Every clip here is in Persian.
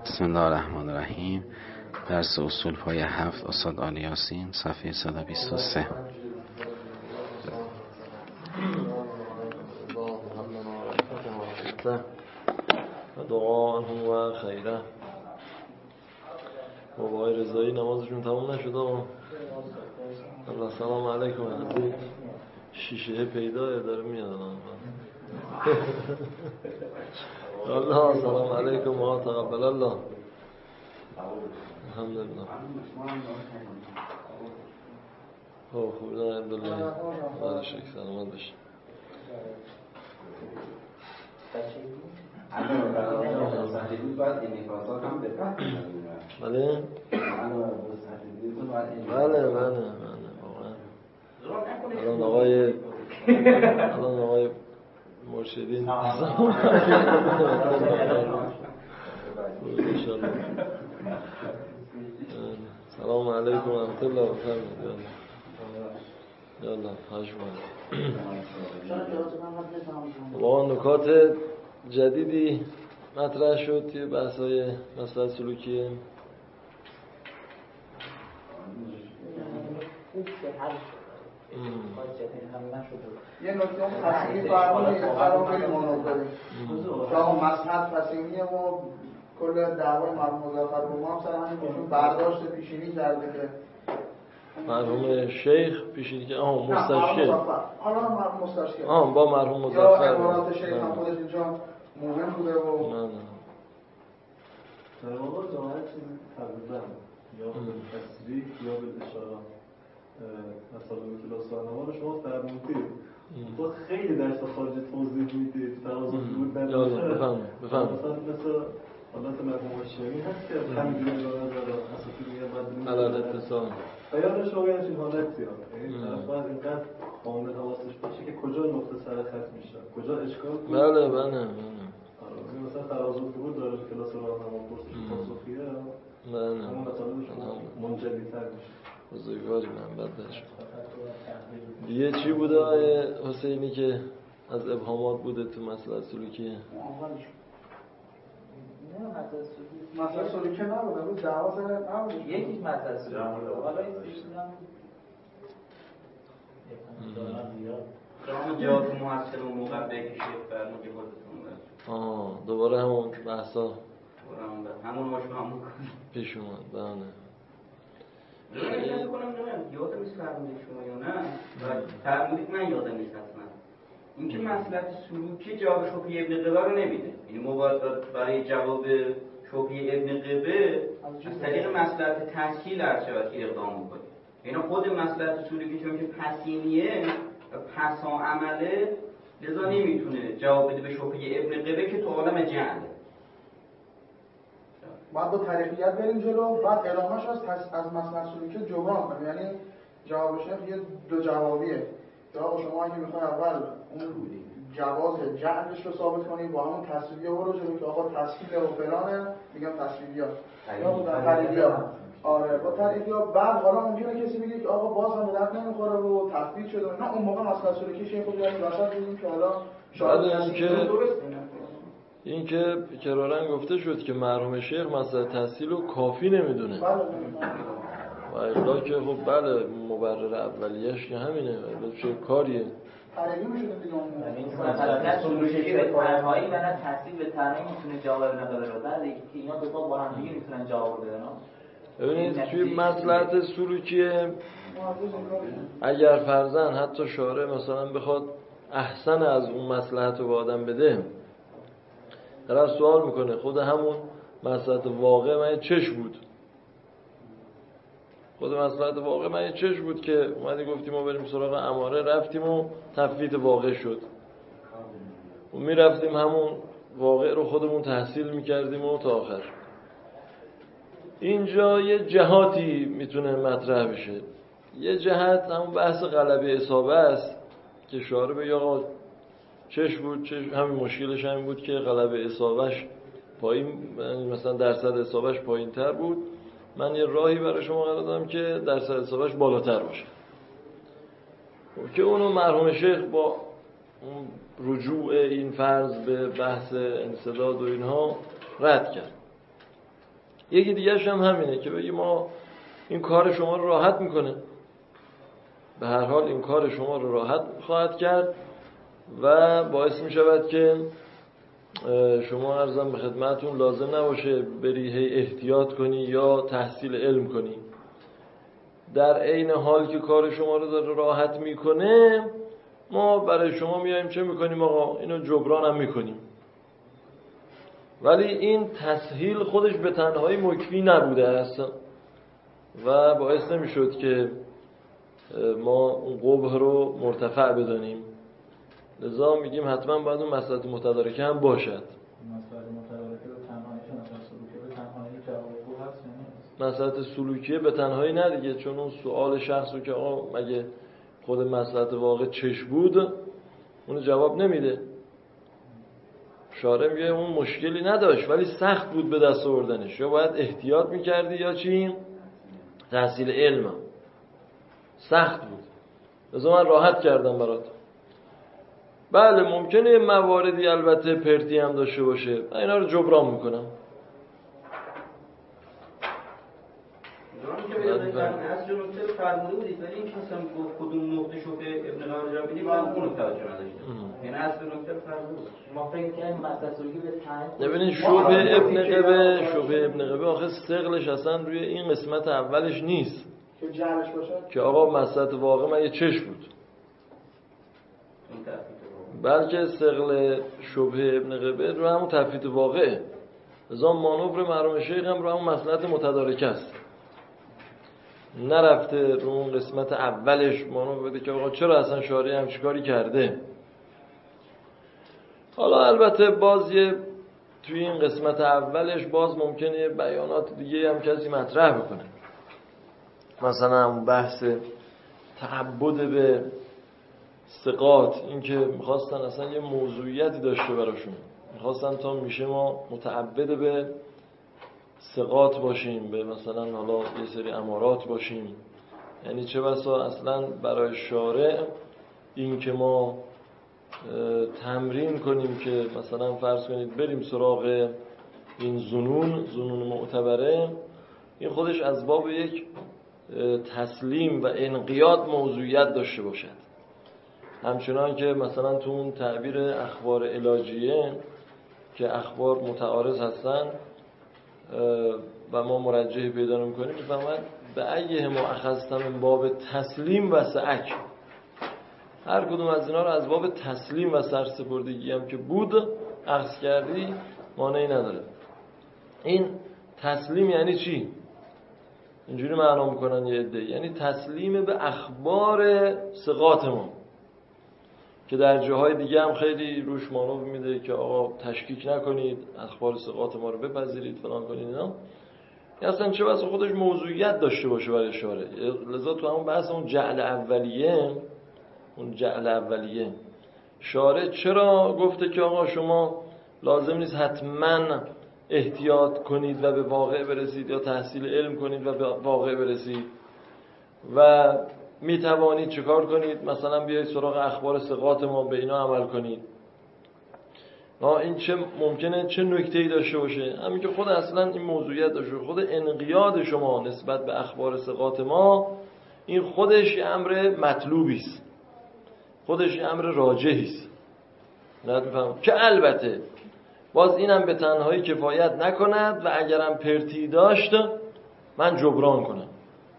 بسم الله الرحمن الرحیم. درس اصول پایه 7 استاد آل یاسین، صفحه 123. دعا و خیره. بابای رضایی نمازشون تموم نشده. الله سلام علیکم. شیشه پیدا داره میاد. الله سلام علیکم و تقبل الله. الحمدلله. خوب ده الحمدلله. الله شکر سلامت باشی. بله الان آقای مرشدین سلام علیکم و رحمت الله و برکاته. یالا واقعا نکات جدیدی مطرح شد توی بحث‌های مسئله سلوکیه. یه نکته هم تصمیمی فرمونی قرار خیلی مناسب داریم. شما مسند تصمیمیه و کل دعوای مرحوم مظفر با هم سر همین موضوع برداشت پیشینی کرده که مرحوم شیخ پیشینی که مستشکل حالا مرحوم مستشکل با مرحوم مظفر یا عبارات شیخ هم خودش اینجا مهم بوده و در واقع جامعه چیزی تقریبا یا به تصریح یا به اشاره مثلا کلاس راهنما رو شما فرمودید تو خیلی درس خارج توضیح میدید ترازو بود بفهم مثلا مثل حالت مرحوم هاشمی هست که همینجوری رو نظر اساسی میگه بعد علل اتصال خیالش رو یعنی این حالتی ها یعنی طرف باید اینقدر کامل حواسش باشه که کجا نقطه سر خط میشه کجا اشکال بود. بله مثلا ترازو بود داره کلاس راهنما پرسش پاسخیه همون مطالبش منجلی‌تر میشه. بزرگواری من بدش دیگه چی بوده آقای حسینی که از ابهامات بوده تو مسئله سلوکیه؟ مسئله سلوکی نبوده بود دعوا سر نبوده یکی مسئله سلوکی حالا این شما جا تو محصل اون موقع بکشید فرمون که بردتون دوباره همون بحثا همون مشکل پیش اومد. بله نمی‌دونم یادم نیست فرمودید شما یا نه و فرمودید من یادم نیست اصلا. اینکه مسئله سلوکی جواب شوخی ابن قبه رو نمیده. این مبادرات برای جواب شوخی ابن قبه از طریق مسئله تسهیل هر که اقدام می‌کنه. اینا خود مسئله سلوکی چون که پسینیه و پسا عمله لذا نمیتونه جواب بده به شوخی ابن قبه که تو عالم جهله. بعد با طریقیت بریم جلو، بعد ادامهش از مسئله سلوکی جبران کنیم. یعنی جواب شیخ یه دو جوابیه. جواب شما اگه میخوای اول اون جواز جعلش رو ثابت کنیم با همون تصویریه برو جلو که آقا تصویریه و فلانه میگم تصویریه یا بودن طریقیه. آره با طریقیه بعد حالا ممکنه کسی بگه که آقا باز هم درد نمیخوره و تثبیت شده. نه اون موقع مسئله سلوکی شیخ رو بیاریم وسط بگیم که حالا شاید این که کرارن گفته شد که مرحوم شیخ مسئله تحصیل رو کافی نمیدونه و الا که خب بله مبرر اولیش که همینه ولی چه کاریه طریقی میشونه دیگه اون مثلا سلوکی به تنهایی و نه تحصیل به تنهایی میتونه جواب نداره رو بعد که اینا دو تا با هم دیگه میتونن جواب بدن. ببینید توی مصلحت سلوکیه اگر فرضاً حتی شارع مثلا بخواد احسن از اون مصلحت رو به آدم بده طرف سوال میکنه خود همون مصلحت واقع من چش بود؟ خود مصلحت واقع من چش بود که اومدی گفتیم ما بریم سراغ اماره رفتیم و تفویت واقع شد و میرفتیم همون واقع رو خودمون تحصیل میکردیم و تا آخر. اینجا یه جهاتی میتونه مطرح بشه. یه جهت همون بحث غلبه اصابه است که شارع به آقا چش بود همین مشکلش همین بود که غلبه اصابهش پایین مثلا درصد اصابهش پایین تر بود. من یه راهی برای شما قرار دادم که درصد اصابهش بالاتر باشه که اونو مرحوم شیخ با اون رجوع این فرض به بحث انسداد و اینها رد کرد. یکی دیگه‌ش هم همینه که بگی ما این کار شما رو راحت میکنه، به هر حال این کار شما رو راحت خواهد کرد و باعث میشود که شما عرضم به خدمتون لازم نباشه بری هی احتیاط کنی یا تحصیل علم کنی. در عین حال که کار شما رو داره راحت میکنه، ما برای شما میایم چه میکنیم؟ آقا اینو جبران هم میکنیم. ولی این تسهیل خودش به تنهایی مکفی نبوده است و باعث نمیشد که ما اون قبح رو مرتفع بدانیم. لذا میگیم حتما باید اون مصلحت متدارکه هم باشد. مصلحت متدارکه به تنهایی مثلا سلوکیه به تنهایی جواب خوب هست یا نیست؟ مصلحت سلوکیه به تنهایی نه دیگه، چون اون سوال شخص رو که آقا مگه خود مصلحت واقع چش بود اونو جواب نمیده. شارع میگه اون مشکلی نداشت ولی سخت بود به دست آوردنش، یا باید احتیاط میکردی یا چی؟ تحصیل علم سخت بود، لذا من راحت کردم برات. بله ممکنه مواردی البته پرتی هم داشته باشه، من اینا رو جبران میکنم. از جو نکته فرموده بودید ولی این که مثلا کدوم نقطه شبه ابن قبل را بدیم من اونو توجه نداشتم. یعنی از جو نکته فرموده بود ما فکر کنیم مصلحتی به تنهایی. ببینید شبه ابن قبه آخه استقلش اصلا روی این قسمت اولش نیست که جعلش باشه که آقا مصلحت واقع من یه چش بود، بلکه استقل شبه ابن قبه رو همون تفویت واقعه. لذا مانور مرحوم شیخ هم رو همون مصلحت متدارکه است، نرفته رو اون قسمت اولش مانور بده که آقا چرا اصلا شارع هم چیکاری کرده. حالا البته باز توی این قسمت اولش باز ممکنه بیانات دیگه هم کسی مطرح بکنه، مثلا همون بحث تعبد به ثقات، این که میخواستن اصلا یه موضوعیتی داشته براشون، میخواستن تا میشه ما متعبد به ثقات باشیم، به مثلا حالا یه سری امارات باشیم. یعنی چه بسا اصلا برای شارع این که ما تمرین کنیم که مثلا فرض کنید بریم سراغ این ظنون معتبره، این خودش از باب یک تسلیم و انقیاد موضوعیت داشته باشد. همچنان که مثلا تو اون تعبیر اخبار علاجیه که اخبار متعارض هستن و ما مرجح پیدا نمی‌کنیم، میفهمن به ایه ما اخذتم من باب تسلیم و سعک، هر کدوم از اینا رو از باب تسلیم و سرسپردگی هم که بود اخذ کردی مانعی نداره. این تسلیم یعنی چی؟ اینجوری معنا میکنن یه عده، یعنی تسلیم به اخبار ثقات ما که در جاهای دیگه هم خیلی روش مانور میده که آقا تشکیک نکنید، اخبار ثقات ما رو بپذیرید فلان کنید. اینا اصلا چه بس خودش موضوعیت داشته باشه برای اشاره. لذا تو همون بحث اون جعل اولیه شارع چرا گفته که آقا شما لازم نیست حتما احتیاط کنید و به واقع برسید یا تحصیل علم کنید و به واقع برسید و می توانید چیکار کنید؟ مثلا بیایید سراغ اخبار ثقات ما به اینا عمل کنید. این چه ممکنه چه نکته‌ای داشته باشه؟ همین که خود اصلا این موضوعیت داشته، خود انقیاد شما نسبت به اخبار ثقات ما این خودش یه امر مطلوبی است، خودش یه امر راجحی است. نمی‌فهمم که البته باز اینم به تنهایی کفایت نکند و اگرم پرتی داشت من جبران کنم.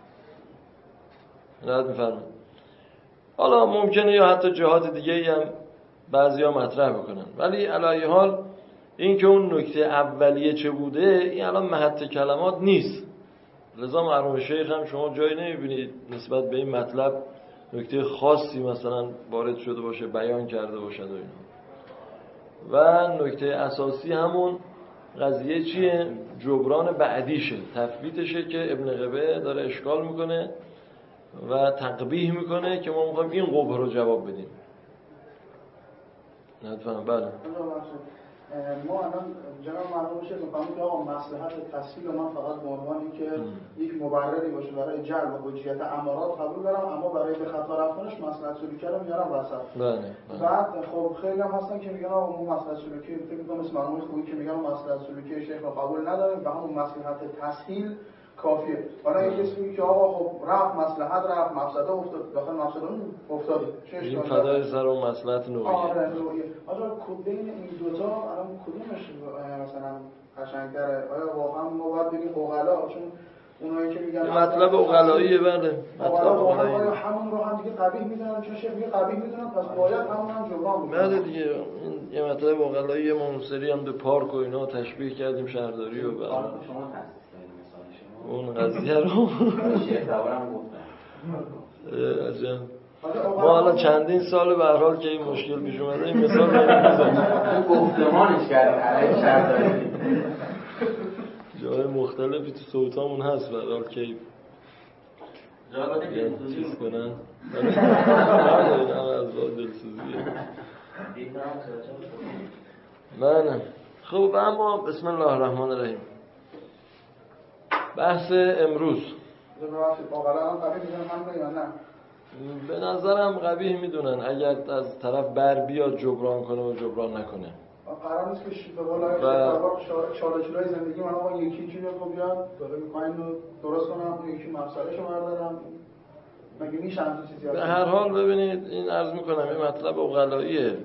نمی‌فهمم. حالا ممکنه یا حتی جهات دیگه‌ای هم بعضیا مطرح بکنن، ولی علی حال این که اون نکته اولیه چه بوده این الان محط کلمات نیست. لذا مرحوم شیخ هم شما جایی نمی‌بینید نسبت به این مطلب نکته خاصی مثلا وارد شده باشه، بیان کرده باشه و اینا. و نکته اساسی همون قضیه چیه؟ جبران بعدیشه، تثبیتشه که ابن قبه داره اشکال میکنه و تقبیح میکنه که ما میخوایم این قبه رو جواب بدیم. نفهم. بله ما الان جناب مرحوم شیخ می‌فهمیم که آقا مصلحت تسهیل من فقط به عنوان اینکه یک مبرری باشه برای جلب حجیت امارات قبول دارم، اما برای به خطا رفتنش مصلحت سلوکی رو میارم وسط. بله. بعد خب خیلی هم هستن که میگن آقا ما مصلحت سلوکی فکر می‌کنم اسم مرحوم خوبی که میگن مصلحت سلوکی شیخ رو قبول نداریم و همون مصلحت تسهیل کافیه. حالا یه کسی میگه که آقا خب رفت مصلحت رفت مفسده افتاد، داخل مفسده افتاد، چه این اشکالی فدای سر اون مصلحت نوعیه. آره نوعیه. آقا بین این دو تا الان کدومش مثلا قشنگ‌تره؟ آیا واقعا ما باید بگیم عقلا، چون اونایی که میگن مطلب عقلاییه، بله مطلب عقلاییه، همون رو هم دیگه قبیح میدونن، چون شیخ میگه قبیح میدونن، پس باید همون هم جبران بکنن. بله دیگه، این یه مطلب عقلاییه. ما اون سری هم به پارک و اینا تشبیه کردیم شهرداری و پارک شما تاسیس کردید مثالش اون قضیه رو شیخ دوارم گفتن. عجب. ما الان چندین سال به هر حال که این مشکل پیش اومده این مثال این گفتمانش کردیم علیه شهرداری. جای مختلفی تو صوتامون هست به هر حال که جوابات دلسوزی چیز کنن. این هم از دلسوزیه. بله. خب اما بسم الله الرحمن الرحیم. بحث امروز به نظرم قبیح میدونن اگر از طرف بر بیاد جبران کنه و جبران نکنه. قرار نیست که به قول چالش‌های زندگی من آقا یکی چیزی رو بیاد داره می‌خواین رو درست کنم، اون یکی مفسده‌شو بردارم، مگه میشه همین چیزی؟ به هر حال ببینید این عرض میکنم این مطلب عقلاییه.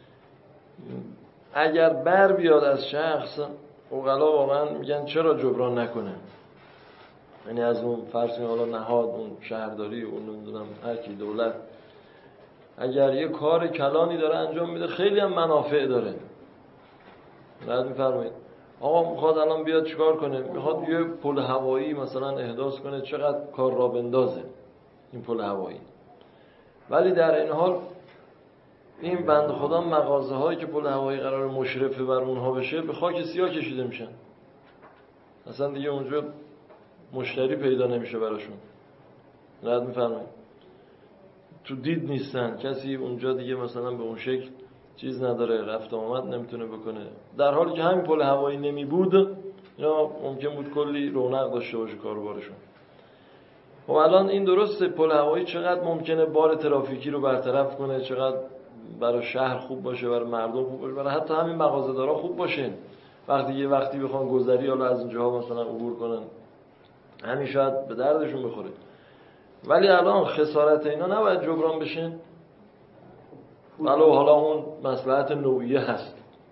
اگر بر بیاد از شخص، عقلا واقعا میگن چرا جبران نکنه، یعنی از اون فرض حالا نهاد، اون شهرداری، اون نمیدونم هر کی، دولت، اگر یه کار کلانی داره انجام میده خیلی هم منافع داره، رد میفرمایید آقا میخواد الان بیاد چیکار کنه، میخواد یه پل هوایی مثلا احداث کنه، چقدر کار را بندازه این پل هوایی، ولی در این حال این بند خدا مغازه هایی که پل هوایی قرار مشرفه بر اونها بشه به خاک سیاه کشیده میشن، اصلا دیگه اونجا مشتری پیدا نمیشه براشون، رد میفرمایید تو دید نیستن، کسی اونجا دیگه مثلا به اون شکل چیز نداره، رفت آمد نمیتونه بکنه، در حالی که همین پل هوایی نمی بود یا ممکن بود کلی رونق داشته باشه کاروبارشون. خب الان این درسته، پل هوایی چقدر ممکنه بار ترافیکی رو برطرف کنه، چقدر برای شهر خوب باشه، برای مردم خوب باشه، برای حتی همین مغازه‌دارا خوب باشه، وقتی یه وقتی بخوان گذری حالا از اینجاها مثلا عبور کنن همین شاید به دردشون بخوره، ولی الان خسارت اینا نباید جبران بشه، ولو حالا اون مصلحت نوعیه هست.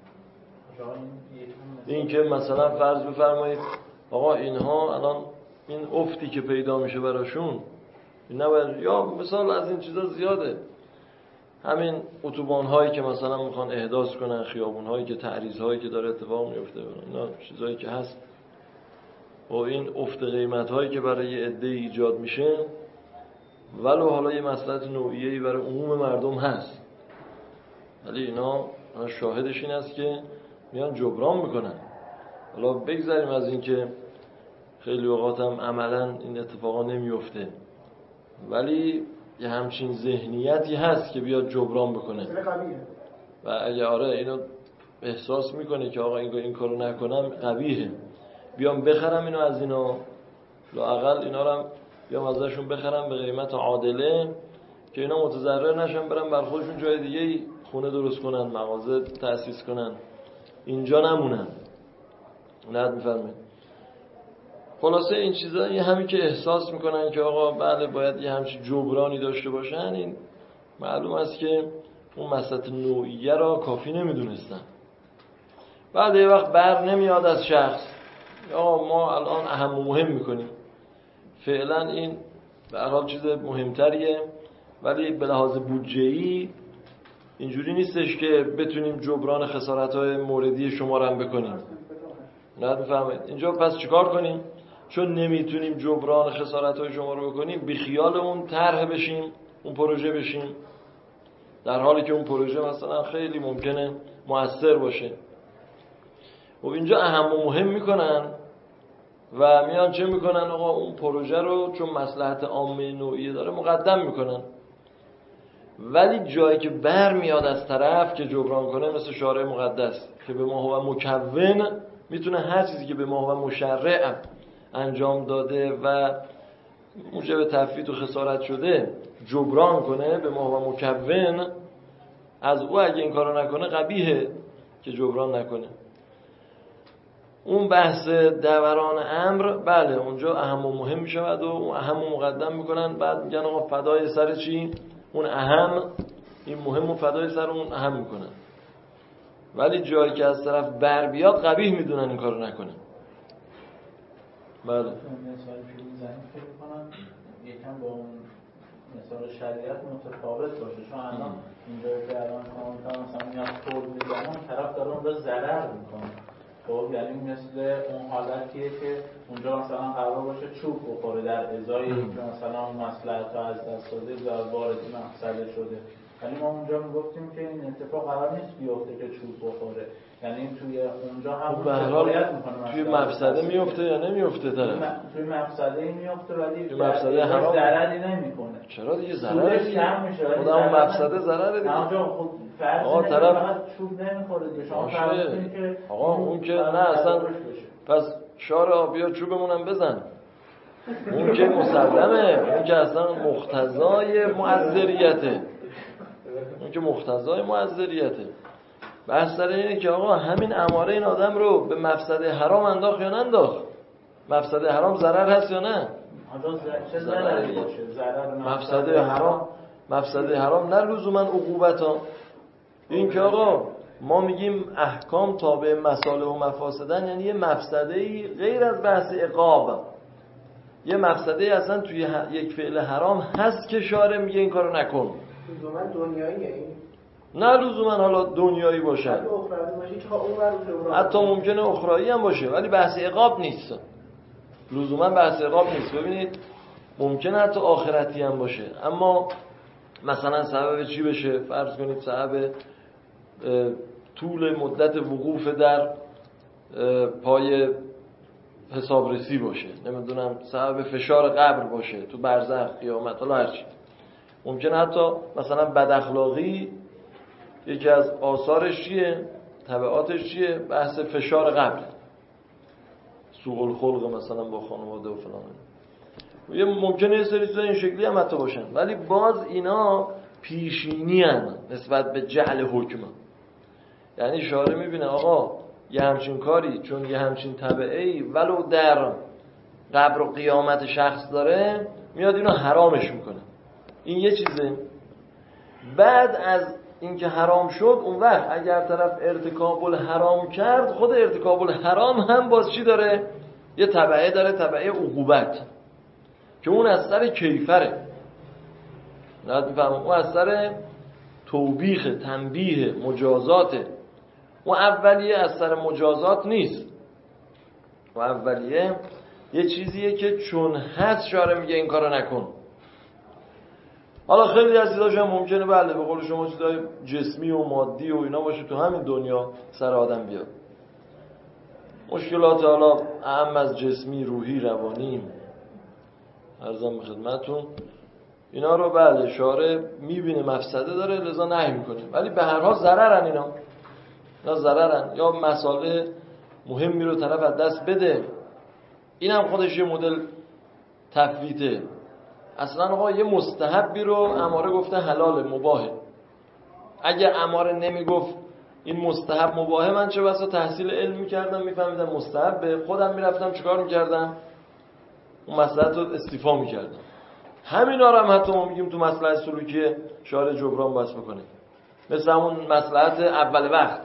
این که مثلا فرض بفرمایید آقا اینها الان این افتی که پیدا میشه براشون این نباید، یا مثال از این چیزا زیاده، همین اتوبان هایی که مثلا میخوان احداث کنن، خیابون هایی که تعریض هایی که داره اتفاق میفته، اینا چیزایی که هست و این افت قیمت هایی که برای یه عده ایجاد میشه، ولو حالا یه مصلحت نوعیه‌ای برای عموم مردم هست، ولی اینا شاهدش این است که میان جبران میکنن. حالا بگذاریم از این که خیلی اوقات هم عملا این اتفاقا نمیفته، ولی یه همچین ذهنیتی هست که بیاد جبران بکنه و اگه آره اینو احساس میکنه که آقا این کارو نکنم قبیحه، بیام بخرم اینو از اینا، لااقل اینا رو هم بیام ازشون بخرم به قیمت عادله که اینا متضرر نشن، برن بر خودشون جای دیگه خونه درست کنن، مغازه تأسیس کنن، اینجا نمونن. ند میفرمایید. خلاصه این چیزا یه همین که احساس میکنن که آقا بله باید یه همچین جبرانی داشته باشن، این معلوم است که اون مصلحت نوعیه را کافی نمیدونستن. بعد یه وقت بر نمیاد از شخص، آقا ما الان اهم و مهم میکنیم، فعلا این به هر حال چیز مهمتریه، ولی به لحاظ بودجه‌ای اینجوری نیستش که بتونیم جبران خسارت‌های موردی شما رو هم بکنیم. نه بفهمید اینجا پس چیکار کنیم؟ چون نمیتونیم جبران خسارت‌های شما رو بکنیم، بی خیال اون طرح بشیم، اون پروژه بشیم، در حالی که اون پروژه مثلا خیلی ممکنه مؤثر باشه. و اینجا اهم و مهم میکنن و میان چه میکنن؟ آقا اون پروژه رو چون مصلحت عامه نوعیه داره مقدم میکنن. ولی جایی که بر میاد از طرف که جبران کنه، مثل شارع مقدس که به ما هو مکون، میتونه هر چیزی که به ما هو مشرع انجام داده و موجب تفویت و خسارت شده جبران کنه، به ما هو مکون. از او اگه این کارو نکنه قبیحه که جبران نکنه. اون بحث دوران امر، بله اونجا اهم و مهم میشود و اون اهم و مقدم میکنن، بعد میگن آقا فدای سر چی؟ اون اهم، این مهم و فدای سر اون اهم میکنن. ولی جایی که از طرف بر بیاد قبیح میدونن این کارو نکنه. بله. مثال که میزنیم فکر کنم یکم با اون مثال شریعت متفاوت باشه، چون الان اینجا که الان کامنتار مثلا میاد تولید میزنه، طرف داره اون رو ضرر میکنه. خب یعنی مثل اون حالتیه که اونجا مثلا قرار باشه چوب بخوره در ازای اینکه مثلا اون مصلحت از دست داده و واردی مقصده شده. یعنی ما اونجا میگفتیم که این اتفاق قرار نیست بیفته که چوب بخوره، یعنی توی اونجا هم شکایت میکنه توی مفسده میفته یا نمیفته طرف؟ توی مفسده میفته ولی توی مفسده حرام ضرری نمیکنه. چرا دیگه ضرری کم میشه ولی اون مفسده ضرره دیگه. خب فرض طرف فقط چوب نمیخوره دیگه، شما فرض کنید که آقا اون که نه اصلا، پس شارع بیا چوبمون هم بزن، اون که مسلمه، اون که اصلا مقتضای معذریته، اون که مقتضای معذریته. بحث سر اینه که آقا همین اماره این آدم رو به مفسده حرام انداخت یا ننداخت؟ مفسده حرام ضرر هست یا نه؟ چه ضرری باشه؟ مفسده حرام نه لزوما عقوبتا. این که آقا ما میگیم احکام تابع مصالح و مفاسدن، یعنی یه مفسده‌ای غیر از بحث عقاب، یه مفسده‌ای اصلا توی یک فعل حرام هست که شارع میگه این کارو نکن. لزوما دنیاییه این؟ نه لزوما حالا دنیایی باشه، حتی ممکنه اخروی هم باشه، ولی بحث عقاب نیست. لزوما بحث عقاب نیست. ببینید ممکنه حتی آخرتی هم باشه، اما مثلا سبب چی بشه؟ فرض کنید سبب طول مدت وقوف در پای حسابرسی باشه، نمیدونم سبب فشار قبر باشه تو برزخ، قیامت، حالا هر چی. ممکنه حتی مثلا بد اخلاقی یکی از آثارش چیه؟ تبعاتش چیه؟ بحث فشار قبر، سوء الخلق مثلا با خانواده و فلان. یه ممکنه یه سری چیزا این شکلی هم حتی باشن، ولی باز اینا پیشینی هن نسبت به جعل حکم. یعنی شارع میبینه آقا یه همچین کاری چون یه همچین تبعی ولو در قبر و قیامت شخص داره، میاد اینو حرامش میکنه. این یه چیزه. بعد از اینکه حرام شد، اون وقت اگر طرف ارتکاب الحرام کرد، خود ارتکاب الحرام هم باز چی داره؟ یه تبعه داره، تبعه عقوبت، که اون از سر کیفره. نهاد میفهمم اون از سر توبیخ، تنبیه، مجازاته. اون اولیه از سر مجازات نیست. اون اولیه یه چیزیه که چون هست شارع میگه این کارو نکن. حالا خیلی از چیزاش هم ممکنه بله به قول شما چیزای جسمی و مادی و اینا باشه تو همین دنیا سر آدم بیاد. مشکلات حالا اهم از جسمی، روحی، روانی عرضم به خدمتتون، اینا رو بله شارع میبینه مفسده داره لذا نهی میکنه، ولی به هر حال ضررن اینا ضررن. یا مسائل مهمی رو طرف از دست بده، اینم خودش یه مدل تفویته. اصلا آقا یه مستحبی رو اماره گفته حلال مباهه، اگه اماره نمیگفت این مستحب مباهه، من چه بسا تحصیل علم میکردم میفهمیدم مستحب، به خودم میرفتم چیکار میکردم؟ اون مصلحت رو استیفا میکردم. همینا رو هم حتی ما میگیم تو مصلحت سلوکی شارع جبران باعث بکنه. مثل همون مصلحت اول وقت،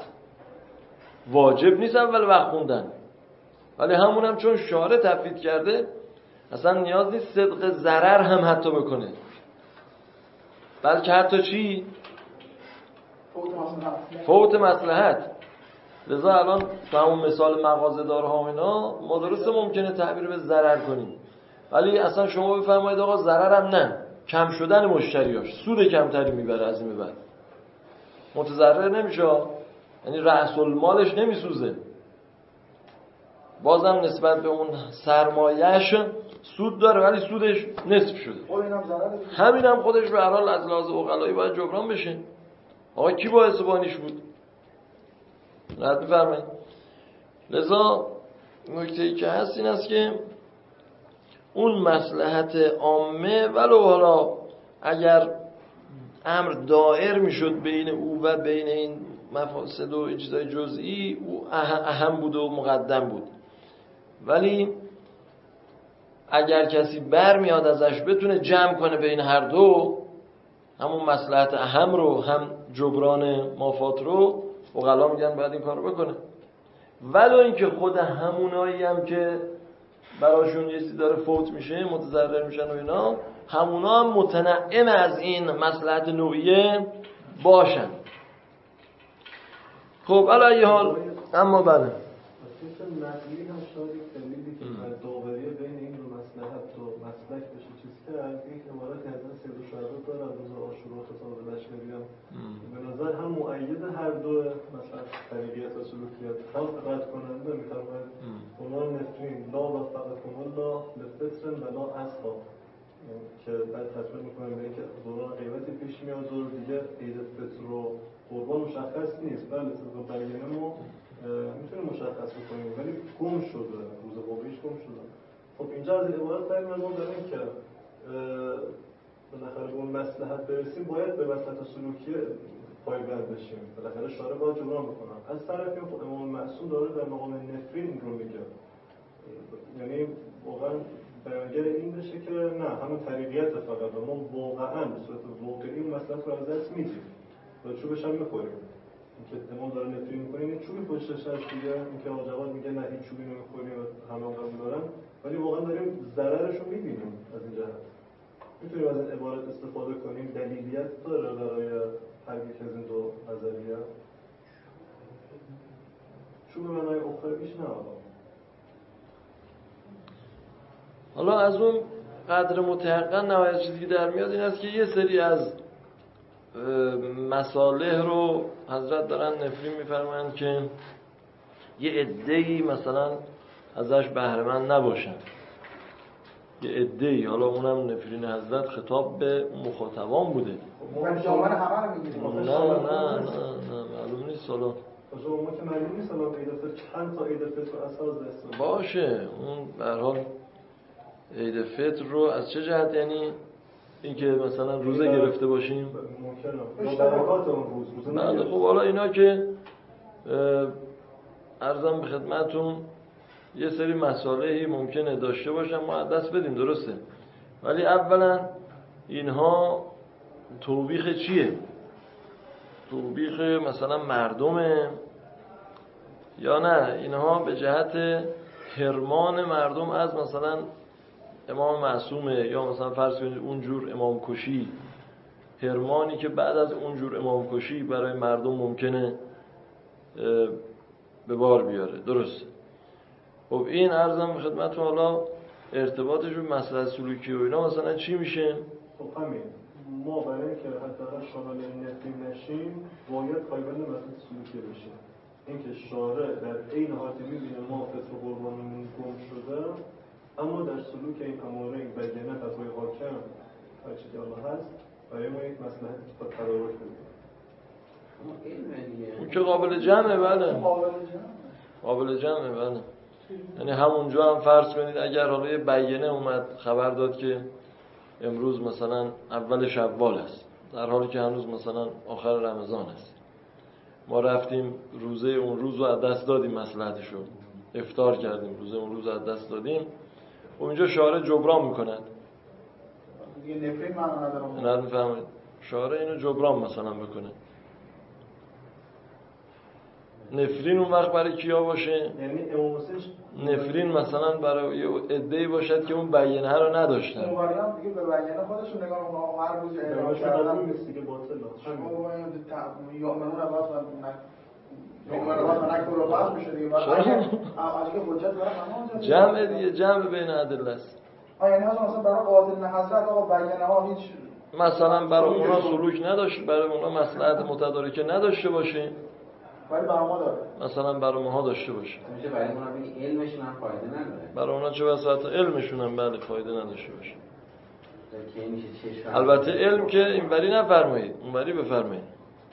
واجب نیست اول وقت خوندن، ولی همون هم چون شارع تفویض کرده اصلا نیاز نیست صدق ضرر هم حتی بکنه، بلکه حتی چی؟ فوت مصلحت. لذا الان تو همون مثال مغازه‌دارها اینا ما درسته ممکنه تعبیر به ضرر کنیم، ولی اصلا شما بفرمایید آقا ضررم نه، کم شدن مشتریاش، سود کمتری میبره از این به بعد، متضرر نمیشه، یعنی رأس المالش نمیسوزه. بازم نسبت به اون سرمایه‌اش سود داره ولی سودش نصف شده. همین هم خودش به هر حال از لحاظ عقلایی باید جبران بشه. آقا کی باعث بانیش بود؟ رد بفرمایید. لذا نکته‌ای که هست این است که اون مصلحت عامه ولو حالا اگر امر دائر میشد بین او و بین این مفاسد و چیزای جزئی، او اهم بود و مقدم بود، ولی اگر کسی برمیاد ازش بتونه جمع کنه بین هر دو، همون مصلحت اهم رو هم جبران مافات رو، عقلا میگن باید این کار رو بکنه. ولو اینکه خود همونایی هم که براشون یه چیزی داره فوت میشه، متضرر میشن و اینا، همونا هم متنعم از این مصلحت نوعیه باشن. خب علی حال اما بله نقلی هم شاید یک دلیلی که داوری بین این دو مصلحت و مسلک بشه چیز کرد، این عبارت از این سید و شهده داره از روز عاشورا خطاب لشکری هم به نظر هم مؤید هر دو مثلا طریقیت و سلوکیت هم رد کننده میتواند عنوان نفرین لا وفقکم الله لفطر و لا اصلا که بعد تصمیم میکنیم به اینکه دوران قیمتی پیش میاد و دیگه عید فطر و قربان مشخص نیست، بله طبق بیانه ما میتونیم مشخص بکنیم ولی گم شده، روز واقعیش گم شده. خب اینجا از این عبارت برای مضمون داریم که بالاخره به اون مصلحت برسیم باید به مصلحت سلوکی پایبند بشیم، بالاخره شارع باید جبران بکنن. از طرفی خود امام معصوم داره در مقام نفرین رو میگه، یعنی واقعا بیانگر این بشه که نه همون طریقیت فقط ما واقعا به صورت واقعی اون مصلحت رو از دست میدیم و چوبش هم میخوریم. اینکه امام داره نفرین میکنه این چوبی پشتش هست دیگه، اینکه آقا جواد میگه نه هیچ چوبی نمیخوریم و همه قبول دارن، ولی واقعا داریم ضررش رو میبینیم. از این جهت میتونیم از این عبارت استفاده کنیم، دلیلیت داره برای هر یک از این دو نظریه. چوب معنای اخرویش نه حالا از اون قدر متحقق نهایت چیزی که در میاد این است که یه سری از مصالح رو حضرت دارن نفرین میفرمایند که یه عده‌ای مثلا ازش بهره مند نباشن، یه عده‌ای، حالا اونم نفرین حضرت خطاب به مخاطبان بوده. نه معلوم نیست حالا ما که معلوم نیست حالا عید فطر چند تا عید فطر اساس دست باشه. اون به هر حال عید فطر رو از چه جهت، یعنی اینکه مثلا روزه گرفته باشیم ممکنه برکات اون روز بله. خب حالا اینا که عرضم به خدمتون یه سری مصالحی ممکنه داشته باشن ما از دست بدیم، درسته، ولی اولا اینها توبیخ چیه؟ توبیخ مثلا مردمه یا نه اینها به جهت حرمان مردم از مثلا امام معصومه، یا مثلا فرض کنید اونجور امام کشی، حرمانی که بعد از اونجور امام کشی برای مردم ممکنه به بار بیاره، درسته. خب این عرضم به خدمتتون حالا ارتباطش به مسئله سلوکی و اینا مثلا چی میشه؟ خب همین ما برای اینکه حداقل شامل نفرین نشیم باید پایبند مسئله سلوکی بشیم. اینکه شارع در عین حال می‌بینه ما فطر و قربانمون گم شده، اما در سلوک این اماره این بیانه فتوای حاکم هر چیزی الله هست برای ما یک مصلحتی که تدارک بده. اون که قابل جمعه، بله قابل جمعه، بله. یعنی همونجا هم فرض کنید اگر حالا یه بیانه اومد خبر داد که امروز مثلا اول شوال است، در حالی که هنوز مثلا آخر رمضان است، ما رفتیم روزه اون روز رو از دست دادیم، مصلحتشو افطار کردیم، روزه اون روز رو از دست دادیم، و اینجا شارع جبران میکند دیگه نفرین معنا نداره. نه میفهمید شارع اینو جبران مثلا بکنه. نفرین اون وقت برای کیا باشه؟ یعنی امام حسین نفرین مثلا برای یه عده‌ای باشد که اون بیانه رو نداشتن. اون واریام دیگه به بیانه خودشون نگاه می‌کنن، هر روز اعلام کردن نیست دیگه باطله. یومنون عباس و نکر رو باز میشه دیگه. اگه حجت برای همه جمع دیگه، جمع بین ادله است. یعنی مثلا برای قاضی حضرت آقا بیانه ها هیچ مثلا برای اونا سلوک نداشت، برای اونا مصلحت متدارکه نداشته باشه، ولی برای ما داره. مثلا برای ماها داشته باشه. میشه برای ما ببینی علمشون هم فایده نداره. برای اونا چه بسا حتی علمشون هم بله فایده نداشته باشه. که میشه چشم. البته علم که اینوری نفرمایید، اونوری بفرمایید.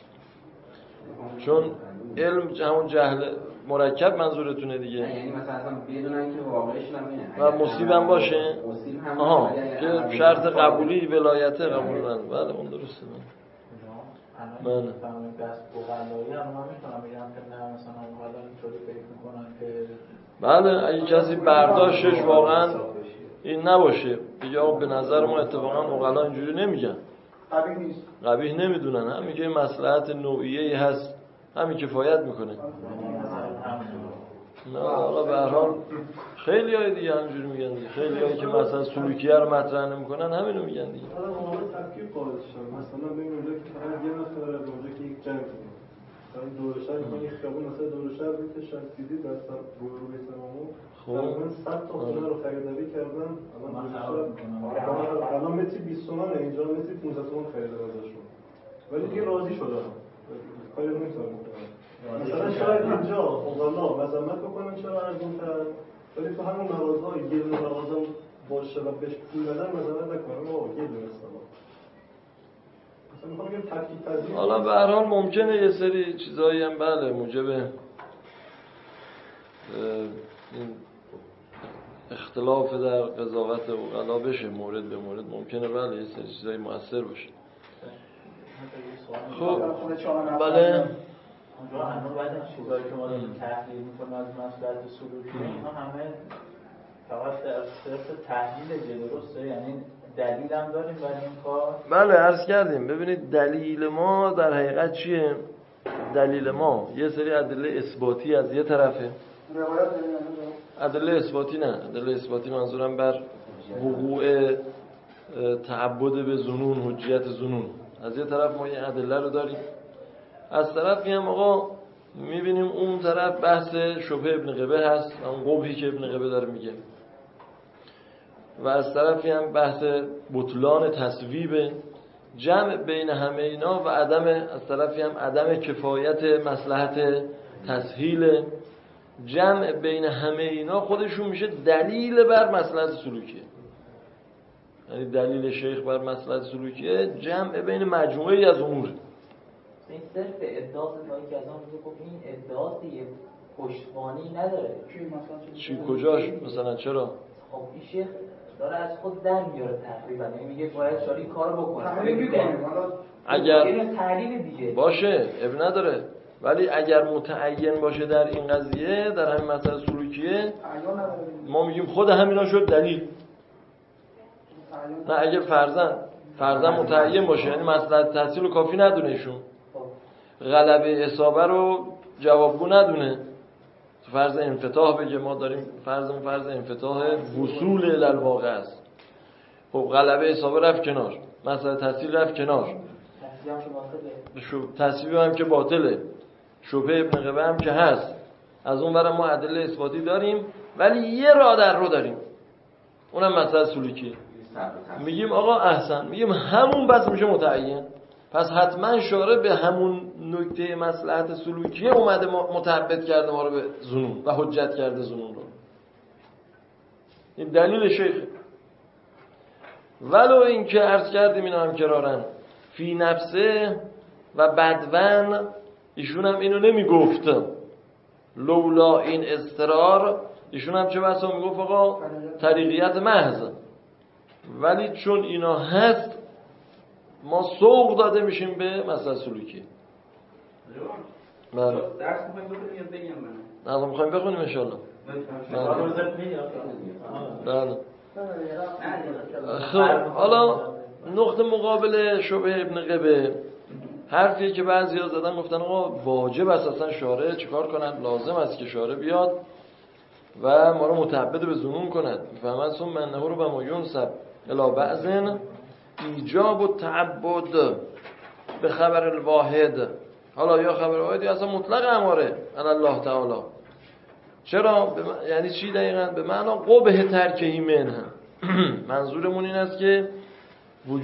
چون علم همون جهل مرکب منظورتونه دیگه. یعنی مثلا اصلا بدونن که واقعش هم اینه. و مصیب هم باشه. مصیب هم آها که شرط قبولی ولایت قبول نداره. بله اون درسته. بله. دست بغلایی هم میتونم بگم که نه مثلا اونقدر اینطوری فکر میکنن که بله اگه کسی برداشتش واقعا این نباشه بگه آقا به نظر ما اتفاقا عقلا اینجوری نمیگن، قبیح نیست، قبیح نمیدونن، همین که مصلحت نوعیه‌ای هست همین کفایت میکنه. نه آقا به هر حال خیلی های دیگه همینجوری میگن دیگه، خیلی هایی که مثلا سلوکیه رو مطرح نمیکنن همینو میگن دیگه. حالا موقع تفکیک قائل شدن مثلا ببین اونجا که فقط یه نفر از اونجا که یک جنگ بود مثلا دور شهر یک خیابون مثلا دور شهر بود که شاید دیدید مثلا روی تمامو تقریبا 100 تا خونه رو خریداری کردن. الان متری 20 تومنه، اینجا متری 15 تومن خریدن ازشون، ولی دیگه راضی شدن، کاری نمیتونن بکنن. مثلا شاید اینجا اوغلا مذمت بکنن چرا ارزون‌تر، ولی تو همون مغازه‌های یه دونه مغازه باشه و بهش پول بدن مذمت نکنن آقا یه دونه استفاده. مثلا میخوام بگم تفکیک پذیر. حالا به هر حال ممکنه یه سری چیزایی هم بله موجب این اختلاف در قضاوت اوغلا بشه، مورد به مورد ممکنه بله یه سری چیزایی مؤثر باشه. خب بله اونجا هنوز بعد این چیزایی که ما داریم تحلیل میکنیم از مصلحت سلوکی اینا همه فقط در صرف تحلیل درسته، یعنی دلیل هم داریم برای این کار. بله عرض کردیم. ببینید دلیل ما در حقیقت چیه؟ دلیل ما یه سری ادله اثباتی از یه طرفه، ادله اثباتی نه، ادله اثباتی منظورم بر وقوع تعبد به ظنون، حجیت ظنون. از یه طرف ما یه ادله رو داریم، از طرفی هم آقا میبینیم اون طرف بحث شبهه ابن قبه هست، اون قبحی که ابن قبه داره میگه، و از طرفی هم بحث بطلان تصویب، جمع بین همه اینا و عدم، از طرفی هم عدم کفایت مصلحت تسهیل، جمع بین همه اینا خودشون میشه دلیل بر مصلحت سلوکیه. یعنی دلیل شیخ بر مصلحت سلوکیه جمع بین مجموعه‌ای از امور. این صرف ادعاست مایی که از آن روزه گفت این ادعاست یه پشتوانی نداره. چی کجاش مثلا چرا؟ خب این شیخ داره از خود در میاره تقریبا، یعنی میگه باید شاری کارو بکنه. اگر تحلیل دیگه باشه اب نداره، ولی اگر متعین باشه در این قضیه، در همین مسئله سلوکیه، ما میگیم خود همینا شد دلیل. نه اگه فرضاً متعین باشه، یعنی مصلحت تحصیل رو کافی ندونه ایشون، غلبه اصابه رو جوابگو ندونه، فرض انفتاح بگه ما داریم فرض انفتاح وصول الالواقع است. خب غلبه اصابه رفت کنار، مصلحت تحصیل رفت کنار، تصویب هم که باطله، شبهه ابن قبه هم که هست، از اون برای ما ادله اثباتی داریم، ولی یه راه در رو داریم، اونم مسئله سلوکی. میگیم آقا احسن، میگیم همون بس میشه متعین، پس حتما شارع به همون نکته مصلحت سلوکیه اومده متعبد کرده ما رو به ظنون و حجت کرده ظنون رو. این دلیل شیخ. ولو اینکه عرض کردیم اینا هم کرارن فی نفسه و بدون، ایشون هم اینو نمیگفت لولا این اضطرار، ایشون هم چه بسا میگفت آقا طریقیت محض، ولی چون اینا هست ما سوق داده میشیم به مسئله سلوکی. بله درس میخوایم بخونیم یا بگیم من؟ نه میخوایم بخونیم ان شاء الله. بله. خب حالا نقطه مقابل شبهه ابن قبه، حرفی که بعضیا زدن گفتن آقا واجب است اصلا شارع چیکار کنن، لازم است که شارع بیاد و ما رو متعبد به ظنون کند. فهمن ثم انه رو به ما ینسب الی بعضن ایجاب و تعبد به خبر الواحد. حالا یا خبر واحد یا اصلا مطلق اماره علی الله تعالی. چرا؟ یعنی چی دقیقاً؟ به معنا قبح ترکهی منه. منظورمون این است که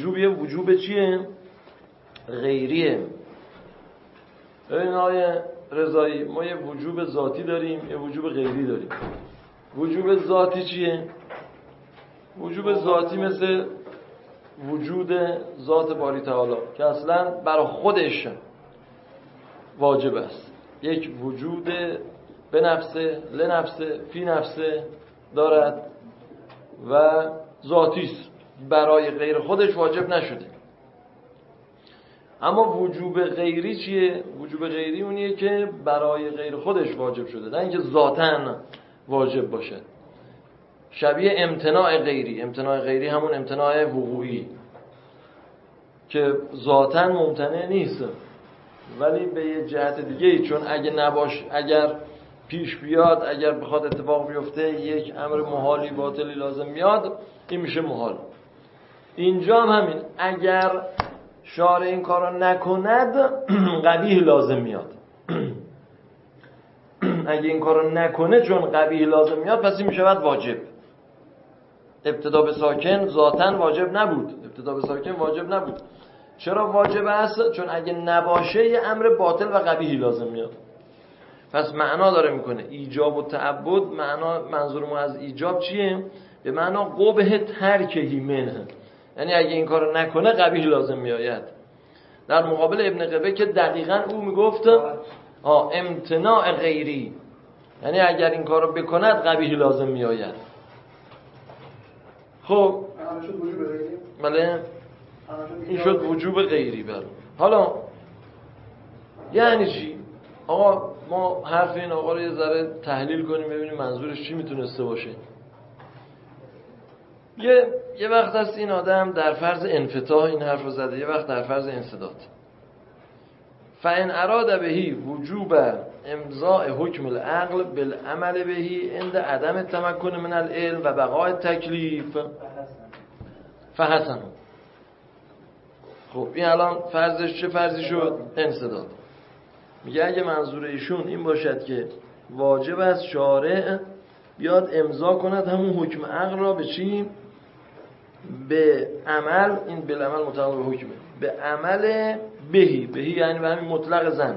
وجوب چیه؟ غیریه. این آیه رضایی ما یه وجوب ذاتی داریم، یه وجوب غیری داریم. وجوب ذاتی چیه؟ وجوب ذاتی مثل وجود ذات باری تعالی که اصلا برای خودش واجب است. یک وجود به نفسه، لنفسه، فی نفسه دارد و ذاتی است، برای غیر خودش واجب نشده. اما وجوب غیری چیه؟ وجوب غیری اونیه که برای غیر خودش واجب شده، نه اینکه ذاتاً واجب باشه. شبیه امتناع غیری. امتناع غیری همون امتناع وقوعی که ذاتاً ممتنع نیست، ولی به یه جهت دیگه، چون اگر پیش بیاد، اگر بخواد اتفاق بیفته، یک امر محالی باطلی لازم میاد، این میشه محال. اینجا هم همین، اگر شارع این کارو نکند قبیح لازم میاد. اگه این کارو نکنه چون قبیح لازم میاد، پس این میشه واجب. ابتدا به ساکن ذاتاً واجب نبود. ابتدا به ساکن واجب نبود. چرا واجب است؟ چون اگه نباشه یه امر باطل و قبیحی لازم میاد. پس معنا داره میکنه ایجاب و تعبد. منظور ما از ایجاب چیه؟ به معنا قبح ترکهی منه، یعنی اگه این کارو نکنه قبیح لازم میآید. در مقابل ابن قبه که دقیقاً او میگفت امتناع غیری، یعنی اگر این کارو بکند قبیح لازم میآید. خب بله، این شد وجوب غیری. بله حالا یعنی چی؟ آقا ما حرف این آقا رو یه ذره تحلیل کنیم ببینیم منظورش چی میتونسته باشه. یه وقت هست این آدم در فرض انفتاح این حرف رو زده، یه وقت در فرض انسداد. فإن اراد بهی وجوب امضاء حکم العقل بالعمل بهی عند عدم التمکن من العلم و بقاء التکلیف فحسن. خب این الان فرضش چه فرضی شد؟ انسداد. میگه اگه منظور ایشون این باشد که واجب است شارع بیاد امضا کند همون حکم عقل را به چی؟ به عمل. این بالعمل متعلق به حکمه، به عمل بهی یعنی به همین مطلق زن.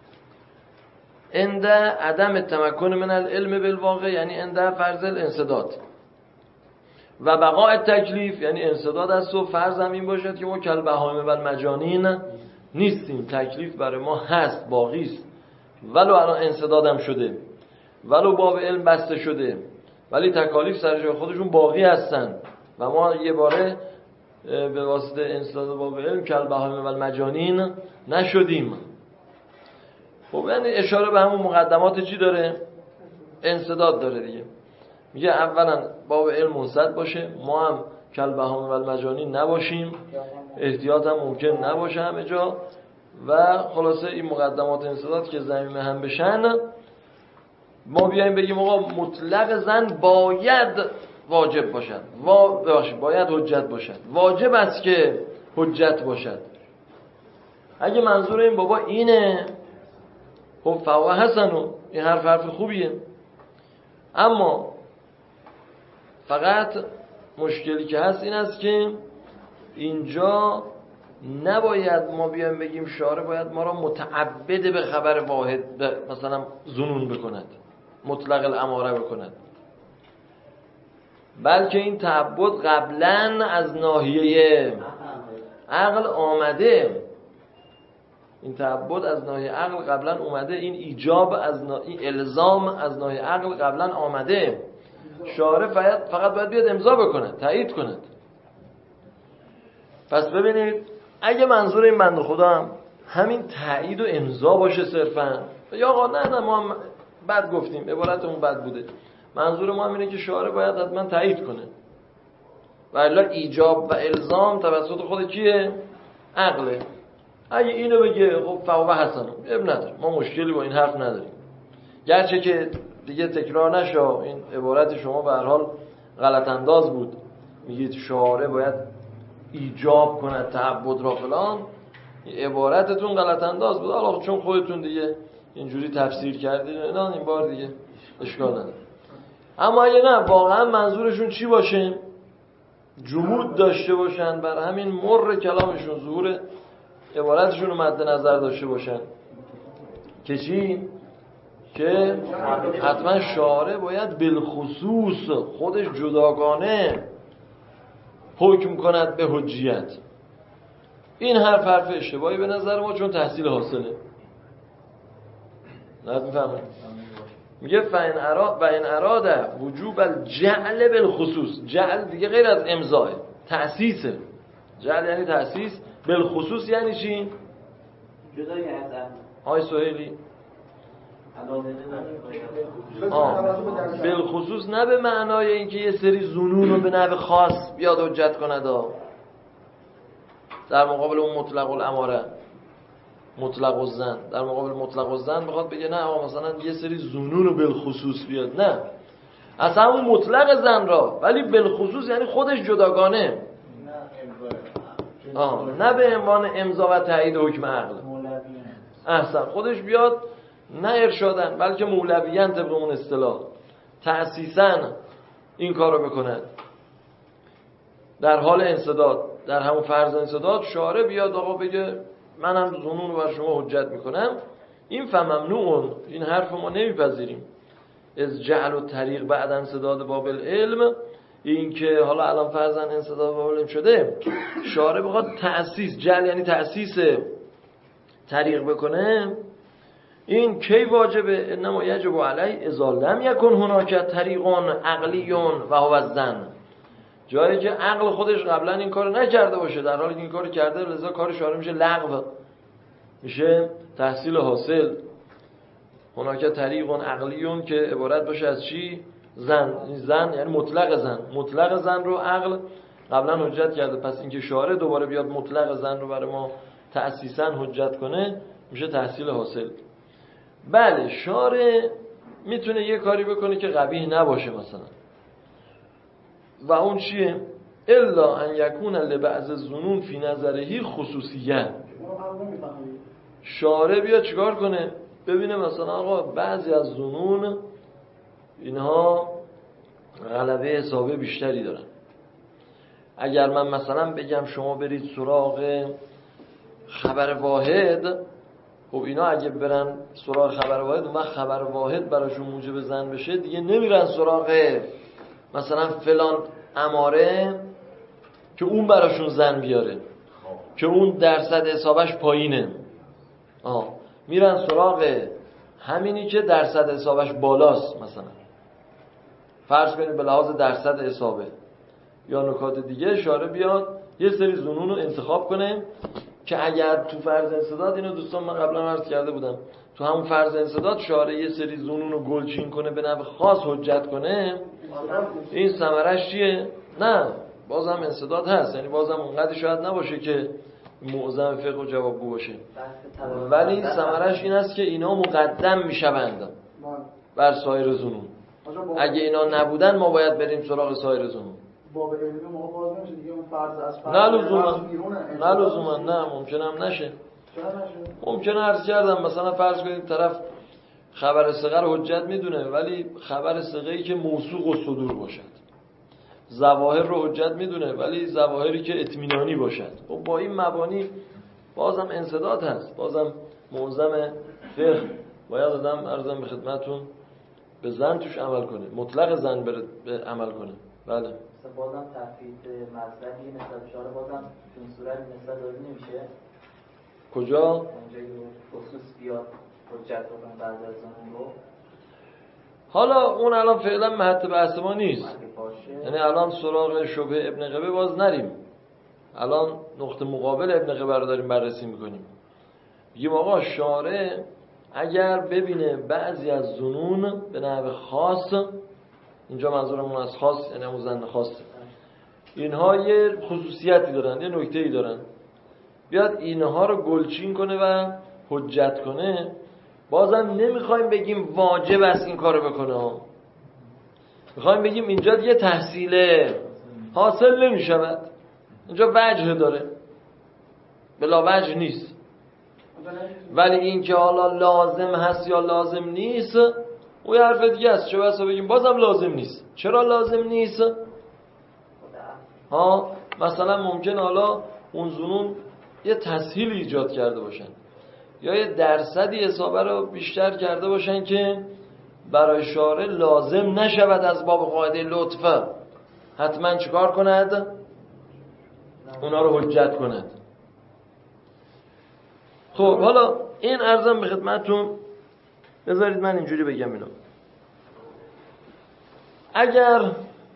عند عدم تمکن من العلم بالواقع یعنی عند فرض الانسداد. و بقاء تکلیف یعنی انسداد است و فرض هم این باشد که ما کالبهائم و المجانین نیستیم، تکلیف برای ما هست، باقی است. ولو الان انسداد هم شده، ولو باب علم بسته شده، ولی تکالیف سر جای خودشون باقی هستن و ما یه باره به واسطه انسداد باب علم کالبهائم و المجانین نشدیم. خب یعنی اشاره به همون مقدمات چی داره؟ انسداد داره دیگه. میگه اولا باب علم منسد باشه، ما هم کالبهائم و المجانین نباشیم، احتیاط هم ممکن نباشه همه جا، و خلاصه این مقدمات انسداد که ضمیمه هم بشن، ما بیایم بگیم آقا مطلق زن باید واجب باشد، باید حجت باشد، واجب است که حجت باشد. اگه منظور این بابا اینه، خب فوا حسنو، این حرف خوبیه. اما فقط مشکلی که هست این است که اینجا نباید ما بیایم بگیم شارع باید ما را متعبد به خبر واحد مثلا ظنون بکند، مطلق الاماره بکند، بلکه این تعبد قبلا از ناحیه عقل آمده. این تعبد از ناحیه عقل قبلا اومده، این ایجاب این الزام از ناحیه عقل قبلا آمده. شارع فقط باید بیاد امضا بکنه، تایید کند. پس ببینید اگه منظور این بنده خدا هم همین تایید و امضا باشه صرفا، یا آقا نه ما هم بد گفتیم، عبارتمون بد بوده، منظور ما هم اینه که شارع باید حتما تایید کنه، و الا ایجاب و الزام توسط خود کیه؟ عقله. اگه اینو بگه خب فوا حسن، اب نداره، ما مشکلی با این حرف نداریم. گرچه که دیگه تکرار نشه، این عبارت شما به هر حال غلط انداز بود، میگید شارع باید ایجاب کند تعبد را فلان، عبارتتون غلط انداز بود. حالا چون خودتون دیگه اینجوری تفسیر کردید نه، این بار دیگه اشکال نداره. اما اگه نه واقعا منظورشون چی باشه، جمود داشته باشن، بر همین مر کلامشون ظهور عبارتشون رو مد نظر داشته باشن که چی؟ که حتما شارع باید بالخصوص خودش جداگانه حکم کند به حجیت. این حرف اشتباهی به نظر ما، چون تحصیل حاصله. نه میفهمه؟ میگه فإن اراد وجوب الجعل بالخصوص. جعل دیگه غیر از امضاه، تأسیسه. جعل یعنی تأسیس، بالخصوص یعنی چی؟ جدای از آی سهیلی بالخصوص نه به معنای اینکه یه سری ظنون رو به نحو خاص بیاد حجت کند در مقابل اون مطلق الاماره، مطلق الظن. در مقابل مطلق الظن بخواد بگه نه آقا مثلا یه سری ظنون رو بالخصوص بیاد، نه، اصلا اون مطلق ظن را، ولی بالخصوص یعنی خودش جداگانه، نه به عنوان امضا و تایید حکم عقل. احسن، خودش بیاد، نه ارشادن بلکه مولویان طبق اون اصطلاح تأسیساً این کار رو بکنن در حال انسداد، در همون فرض انسداد شارع بیاد آقا بگه منم ظنون رو بر شما حجت میکنم. این فممنوع، این حرف ما نمیپذیریم. از جعل و طریق بعد انسداد باب العلم، این که حالا الان فرضاً انسداد باب العلم شده، شارع بخواد تأسیس، جعل یعنی تأسیس طریق بکنه، این کی واجبه؟ انما یجب علی اذا لم یکن هناک طریق عقلی و هو الظن. جایی که عقل خودش قبلا این کارو نکرده باشه، در حالی که این کارو کرده، لذا کار شارع میشه لغو، میشه تحصیل حاصل. هناک طریق عقلی که عبارت باشه از چی؟ ظن. ظن یعنی مطلق ظن. مطلق ظن رو عقل قبلا حجت کرده، پس اینکه شارع دوباره بیاد مطلق ظن رو برای ما تأسیساً حجت کنه میشه تحصیل حاصل. بله، شارع میتونه یه کاری بکنه که قبیح نباشه مثلا، و اون چیه؟ الا ان یکون لبعض الظنون فی نظره خصوصیه. شارع بیا چیکار کنه؟ ببینه مثلا آقا بعضی از ظنون اینها غلبه اصابه بیشتری دارن. اگر من مثلا بگم شما برید سراغ خبر واحد، خب اینا اگه برن سراغ خبر واحد، اون وقت خبر واحد براشون موجب ظن بشه، دیگه نمیرن سراغ مثلا فلان اماره که اون براشون ظن بیاره، که اون درصد اصابش پایینه. میرن سراغ همینی که درصد اصابش بالاست. مثلا فرض کنید به لحاظ درصد اصابه یا نکات دیگه، شارع بیاد یه سری ظنون رو انتخاب کنه که اگر تو فرض انسداد، اینو دوستان من قبلا عرض کرده بودم، تو همون فرض انسداد شارع یه سری ظنون رو گلچین کنه، به نحو خاص حجت کنه، این ثمرش چیه؟ نه، بازم انسداد هست، یعنی بازم اونقدر شاید نباشه که معظم فقه و جوابگو باشه، ولی ثمرش این است که اینا مقدم میشوند بر سایر ظنون. اگه اینا نبودن ما باید بریم سراغ سایر ظنون. باب علمی موقع باز نمیشه دیگه، اون فرض از فرض نه لزوما نه، ممکنه هم نشه. ممکنه عرض کردم مثلا فرض کنید طرف خبر ثقه رو حجت میدونه، ولی خبر ثقه‌ای که موثوق و صدور باشد، ظواهر رو حجت میدونه ولی ظواهری که اطمینانی باشد. و با این مبانی بازم انسداد هست، بازم معظم فقه باید آدم عرضم به خدمتون به ظن توش عمل کنه، مطلق ظن بره عمل کنه. بله بازم تفویض مصدری نسبت شاره بازم تو این صورت نسبت داده نمیشه. کجا؟ اونجا خصوص بیاد حجت بکنه بعضی از ظنون رو. حالا اون الان فعلا محط بحث ما نیست، یعنی الان سراغ شبهه ابن قبه باز نریم، الان نقطه مقابل ابن قبه رو داریم بررسی میکنیم. بگیم آقا شارع اگر ببینه بعضی از ظنون به نحو خاص، اینجا منظورمون از خاص یعنی همون ظن خاصه، اینها یه خصوصیتی دارن، یه نکته‌ای دارن، بیاد اینها رو گلچین کنه و حجت کنه، بازم نمیخوایم بگیم واجب است این کارو بکنه، میخوایم بگیم اینجا یه تحصیل حاصل نمیشود، اینجا وجه داره، بلا وجه نیست. ولی این که حالا لازم هست یا لازم نیست اون یه حرف دیگه است. چه بسا بگیم بازم لازم نیست. چرا لازم نیست؟ مثلا ممکن حالا اون ظنون یه تسهیل ایجاد کرده باشن، یا یه درصدی اصابه رو بیشتر کرده باشن که برای شارع لازم نشود از باب قاعده لطف حتما چیکار کند؟ اونا رو حجت کند. خب حالا این عرضم به خدمتتون، بذارید من اینجوری بگم اینو. اگر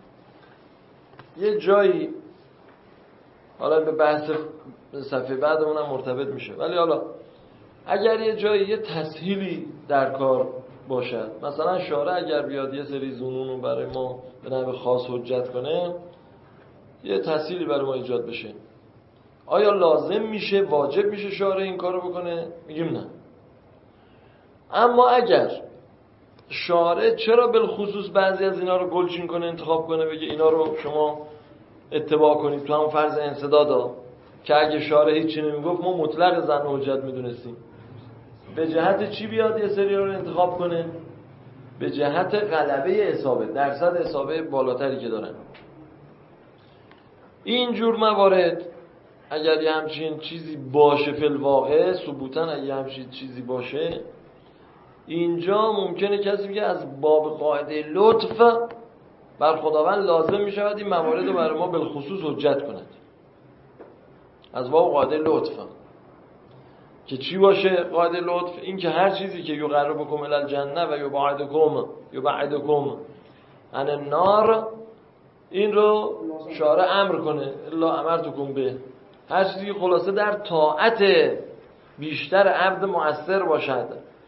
یه جایی، حالا به بحث صفحه بعدمون هم مرتبط میشه، ولی حالا اگر یه جایی یه تسهیلی در کار باشد، مثلا شارع اگر بیاد یه سری ظنون رو برای ما به نحو خاص حجت کنه، یه تسهیلی برای ما ایجاد بشه، آیا لازم میشه، واجب میشه شارع این کارو بکنه؟ میگیم نه. اما اگر شارع چرا بالخصوص بعضی از اینا رو گلچین کنه، انتخاب کنه، بگه اینا رو شما اتباع کنید تو هم فرض انسدادا، که اگه شارع هیچی نمیگفت ما مطلق زن و حجت میدونستیم، به جهت چی بیاد یه سری رو انتخاب کنه؟ به جهت غلبه اصابه، درصد اصابه بالاتری که دارن. این جور موارد اگر یه همچین چیزی باشه فی الواقع ثبوتن، اگه یه همچین چیزی باشه، اینجا ممکنه کسی بگه از باب قاعده لطف بر خداوند لازم می شود این موارد رو برای ما بالخصوص حجت کند. از باب قاعده لطف که چی باشه قاعده لطف؟ این که هر چیزی که یقربکم الی الجنه و یبعدکم عن النار، این رو شارع امر کنه، الا امرتکم به، هر چیزی که خلاصه در طاعت بیشتر عبد مؤثر باشد،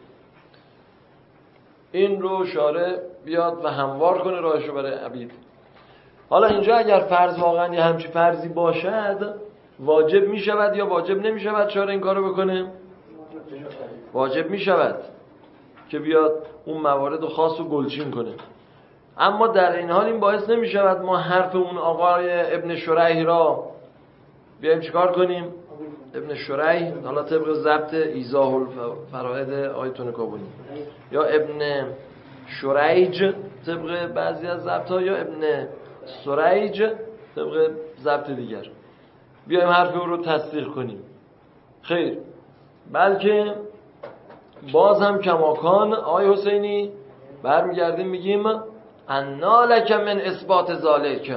این رو شارع بیاد و هموار کنه راهشو برای عبید. حالا اینجا اگر فرض واقعا یه همچی فرضی باشد، واجب می شود یا واجب نمی شود شارع این کارو بکنه؟ واجب می شود که بیاد اون موارد رو خاص و گلچین کنه. اما در این حال این باعث نمی شود ما حرف اون آقای ابن شریح را بیایم چیکار کنیم؟ ابن شریح، حالا طبق ضبط ایضاح الفرائد آیتون کابونی، یا ابن شریج طبق بعضی از ضبط‌ها، یا ابن سریج طبق ضبط دیگر، بیایم حرف او رو تصدیق کنیم. خیر، بلکه باز هم کماکان آقای حسینی برمیگردیم میگیم انا لک من اثبات ذالک،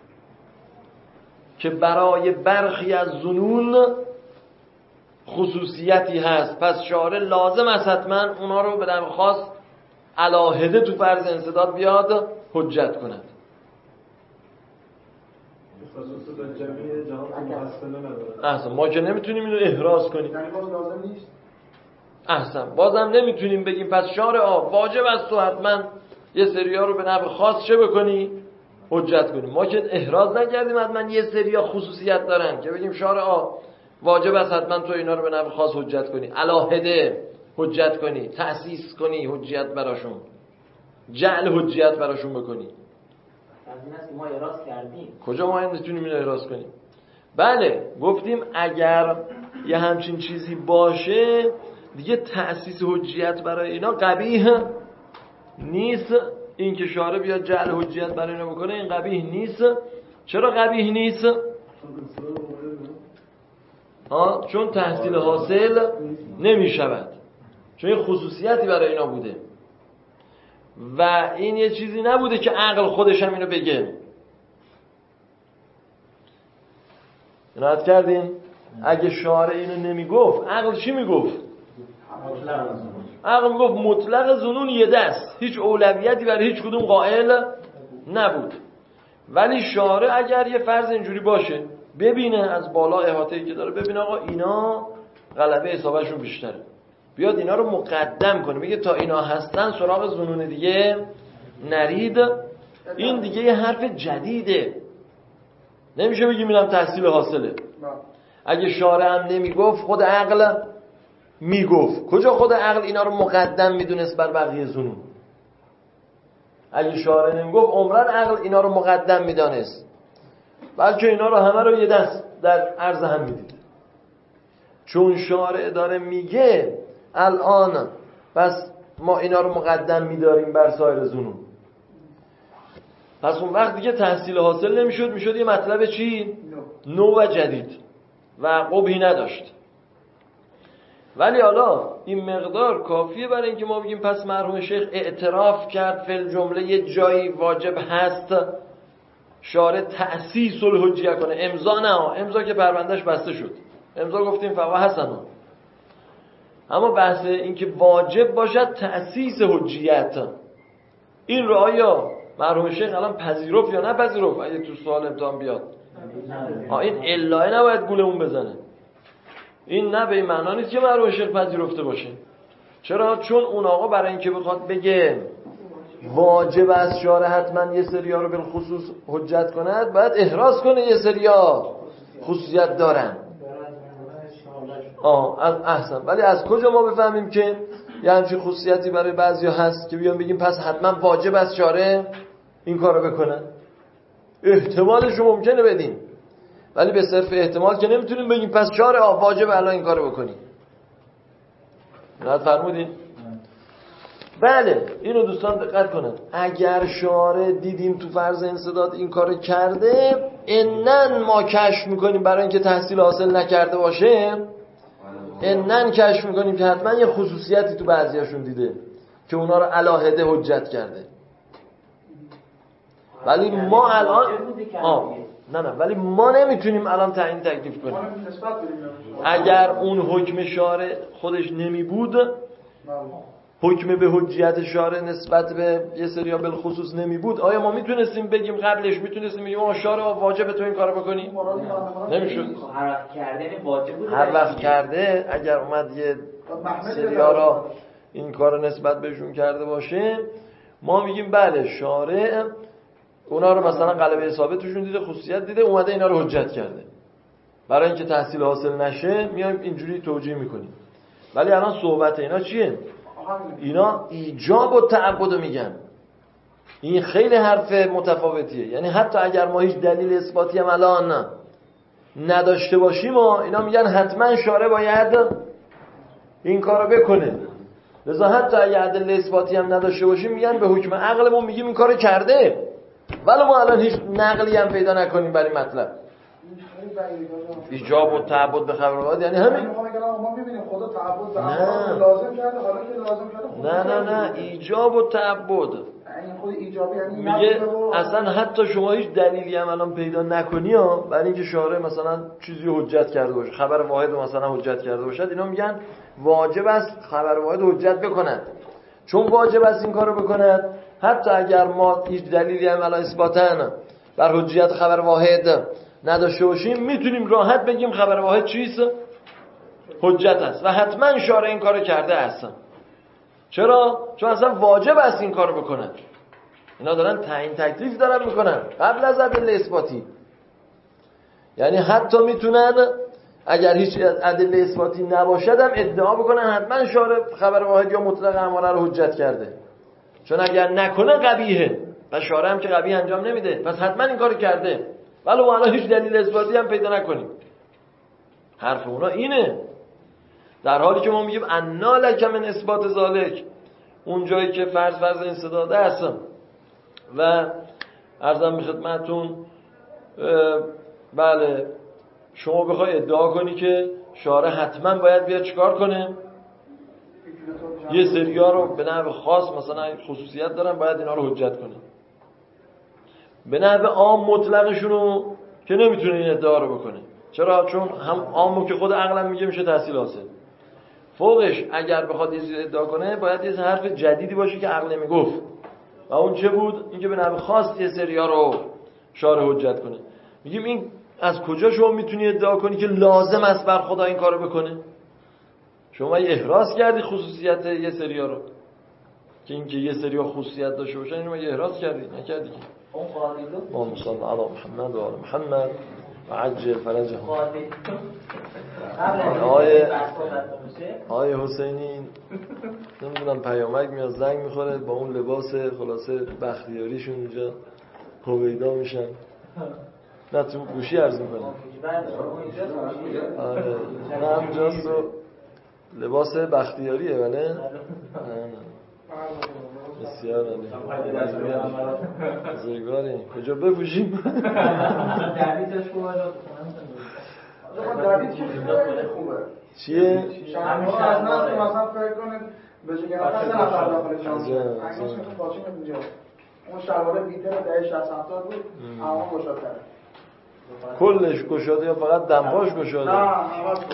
که برای برخی از ظنون خصوصیتی هست، پس شارع لازم است حتما اونا رو به نحو خاص علاهده تو فرض انسداد بیاد حجت کند. احسن، ما که نمیتونیم اینو احراز کنیم. یعنی باز لازم نیست. احسن، بازم نمیتونیم بگیم پس شارع واجب است تو حتما یه سریا رو به نحو خاص چه بکنی؟ حجت کنیم. ما که احراز نکردیم حتما یه سریا خصوصیت دارن که بگیم شارع واجب است حتما تو اینا رو به نحو خاص حجت کنی، علاهده حجت کنی، تأسیس کنی حجت براشون، جعل حجت براشون بکنی. از این است که ما احراز کردیم. کجا ما نمیتونیم اینو احراز کنیم؟ بله، گفتیم اگر یه همچین چیزی باشه دیگه تأسیس حجت برای اینا قبیح نیست. این که شارع بیاد جعل حجت برای اینا بکنه این قبیح نیست. چرا قبیح نیست؟ چون تحصیل حاصل نمی شود، چون این خصوصیتی برای اینا بوده و این یه چیزی نبوده که عقل خودش هم اینو بگه. نهایت کردین؟ اگه شارع اینو نمی گفت عقل چی می گفت؟ عقل می گفت مطلق ظنون یه دست، هیچ اولویتی برای هیچ کدوم قائل نبود. ولی شارع اگر یه فرض اینجوری باشه، ببینه از بالا احاطه‌ای که داره، ببینه آقا اینا غلبه حسابشون بیشتره، بیاد اینا رو مقدم کنه، بگه تا اینا هستن سراغ ظنون دیگه نرید. این دیگه یه حرف جدیده، نمیشه بگیم اینم تحصیل حاصله. اگه شارع هم نمیگفت خود عقل میگفت. کجا خود عقل اینا رو مقدم میدونست بر بقیه ظنون؟ اگه شارع نمیگفت عمرن عقل اینا رو مقدم میدانست، بلکه اینا رو همه رو یه دست در عرض هم میدید. چون شارع داره میگه الان پس ما اینا رو مقدم میداریم بر سایر ظنون، پس اون وقت دیگه تحصیل حاصل نمیشد، میشد یه مطلب چی؟ نو و جدید و قبحی نداشت. ولی حالا این مقدار کافیه برای اینکه ما بگیم پس مرحوم شیخ اعتراف کرد فی جمله یه جایی واجب هست شارع تأسیس الحجیه کنه. امضا نه، امضا که پروندهش بسته شد، امضا گفتیم فوا حسنا. اما بحث این که واجب باشد تأسیس حجیت، این رو آیا مرحوم شیخ الان پذیرفت یا نپذیرفت؟ اگه تو سوال امتحان بیاد این الهه نباید گولمون بزنه. این نه به این معنا نیست که مرحوم شیخ پذیرفته باشه. چرا؟ چون اون آقا برای اینکه بخواد بگه واجب از شارع حتما یه سریا رو بالخصوص حجت کند، باید احراز کنه یه سریا خصوصیت دارن. از احسن. ولی از کجا ما بفهمیم که یه همچین خصوصیتی برای بعضیا هست که بیان بگیم پس حتما واجب از شارع این کارو بکنن؟ احتمالش رو ممکنه بدیم، ولی به صرف احتمال که نمیتونیم بگیم پس شارع واجب الان این کارو بکنیم. نه فرمودین؟ بله، اینو دوستان دقت کنن. اگر شارع دیدیم تو فرض انسداد این کارو کرده، انن ما کشف میکنیم برای اینکه تحصیل حاصل نکرده باشه، انن کشف میکنیم که حتما یه خصوصیتی تو بعضیاشون دیده که اونا رو علاهده حجت کرده. ولی ما الان ولی ما نمیتونیم الان تعیین تکلیف کنیم. اگر اون حکم شارع خودش نمی بود، حکم به حجیت شارع نسبت به یه سریا بالخصوص نمی بود، آیا ما میتونستیم بگیم قبلش میتونستیم بگیم آقا شارع واجب تو این کارو بکنی؟ نمیشد. هر وقت کرده واجب بود. هر وقت کرده اگر اومد یه سریا را این کارو نسبت بهشون کرده باشه، ما میگیم بله شارع اونا رو مثلا غلبه ثابت توشون دیده، خصوصیت دیده، اومده اینا رو حجت کرده. برای اینکه تحصیل حاصل نشه میایم اینجوری توجیه میکنیم. ولی الان صحبت اینا چیه؟ اینا ایجاب و تعبد میگن. این خیلی حرف متفاوتیه. یعنی حتی اگر ما هیچ دلیل اثباتی هم الان نداشته باشیم، اینا میگن حتما شارع باید این کارو بکنه. لذا حتی اگر دلیل اثباتی هم نداشته باشیم، میگن به حکم عقلمون میگیم این کارو کرده، ولی ما الان هیچ نقلی هم پیدا نکنیم برای مطلب. ایجاب و تعبد به خبر واحد یعنی همین. ما می‌بینیم خدا تعبد لازم کرده، حالا که لازم کرده نه ایجاب و تعبد یعنی خود ایجابی، یعنی میگه اصلا حتی شما هیچ دلیلی هم الان پیدا نکنی برای اینکه شارع مثلا چیزی حجت کرده باشه، خبر واحد رو مثلا حجت کرده باشد، اینا میگن واجب است خبر واحد حجت بکند. چون واجب است این کارو بکند، حتی اگر ما هیچ دلیلی هم الان اثباتاً بر حجیت خبر واحد نداشته باشیم، میتونیم راحت بگیم خبر واحد چیست؟ حجت است و حتما شارع این کارو کرده است. چرا؟ چون اصلا واجب است این کارو بکنن. اینا دارن تعیین تکلیف دارن میکنن قبل از ادله اثباتی. یعنی حتی میتونن اگر هیچ ادله اثباتی نباشد هم ادعا بکنن حتما شارع خبر واحد یا مطلق اماره رو حجت کرده، چون اگر نکنه قبیحه و شارع هم که قبیح انجام نمیده، پس حتما این کارو کرده ولو الان هیچ دلیل اثباتی هم پیدا نکنیم. حرف اونا اینه، در حالی که ما میگیم انا لک من اثبات ذالک، اون جایی که فرض انسداده هستم و عرضم به خدمتتون بله شما بخوای ادعا کنی که شارع حتما باید بیاد چیکار کنه؟ یه سریا رو به نحو خاص مثلا خصوصیت دارن باید اینا رو حجت کنه، به نحو عام مطلقشون رو که نمیتونه این ادعا رو بکنه. چرا؟ چون هم عامو که خود عقلم میگه میشه تحصیل حاصل، فوقش اگر بخواد یه چیزی ادعا کنه باید یه حرف جدیدی باشه که عقل نمیگفت، و اون چه بود؟ اینکه به نحو خاص یه سریا رو شارع حجت کنه. میگیم این از کجا شما میتونی ادعا کنی که لازم است بر خدا این کارو بکنه؟ شما احراز کردی خصوصیت یه سریا رو که اینکه یه سریا خصوصیت داشته باشن، اینو مگه احراز کردی؟ نکردی که. اللهم صل علی محمد و آل محمد و عجل فرجهم. آقای حسینی نمیدونم پیامک میاد زنگ میخوره با اون لباس خلاصه بختیاریشون اونجا هویدا میشن، نه تو گوشی عرض میکنه نه همجاست و لباس بختیاریه بله؟ بسیار عالی. بزرگواری کجا بپوشیم؟ دوید که خیلی خوبه. چیه؟ شلوار از نظر مثلا فکر کنید به جای نفر سه نفر داخل جامعه اگه پاچه اینجا اون شلوار بیتر دهه 60 70 بود اما گشادتره. کلش گشاده یا فقط دمپاش گشاده؟ نه